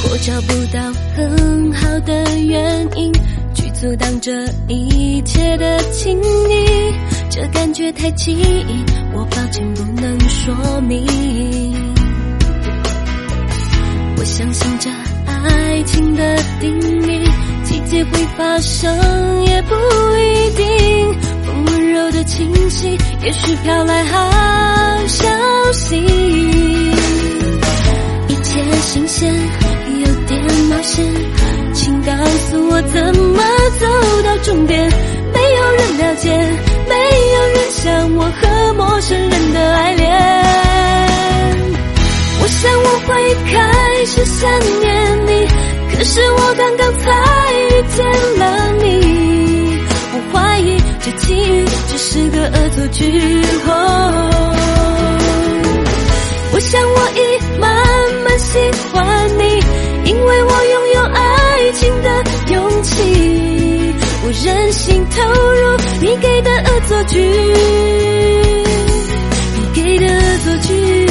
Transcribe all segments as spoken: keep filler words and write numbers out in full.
我找不到很好的原因去阻挡这一切的亲昵，这感觉太奇异，我抱歉不能说明。我相信这爱情的定义，奇迹会发生也不一定，风温柔的侵袭，也许飘来好消息。一切新鲜，有点冒险，请告诉我怎么走到终点。没有人了解，没有人像我和陌生人的爱恋。我想我会开始想念你，可是我刚刚才遇见了你。我怀疑这际遇只是个恶作剧。哦，我想我已慢慢喜欢你，因为我拥有爱情的勇气。我任性投入你给的恶作剧，你给的恶作剧。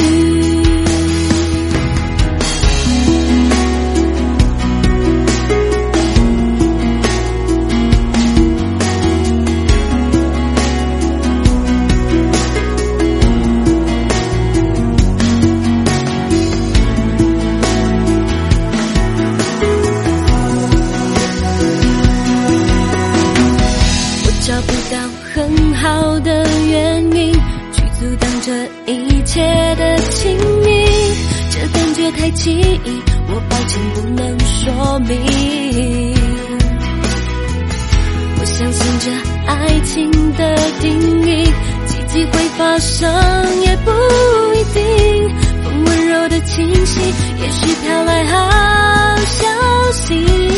很好的原因去阻挡这一切的亲密，这感觉太奇异，我抱歉不能说明。我相信这爱情的定义，奇迹会发生也不一定，风温柔的侵袭，也许飘来好消息。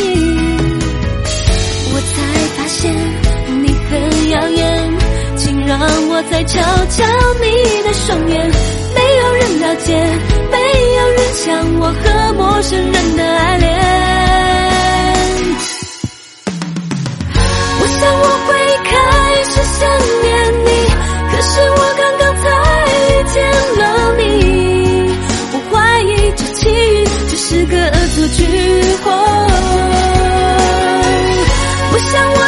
我才发现你很耀眼，请让我再瞧瞧你的双眼。没有人了解，没有人像我和陌生人的爱恋。我想我会开始想念你，可是我刚刚才遇见了你。我怀疑这际遇只是个恶作剧。哦，我想我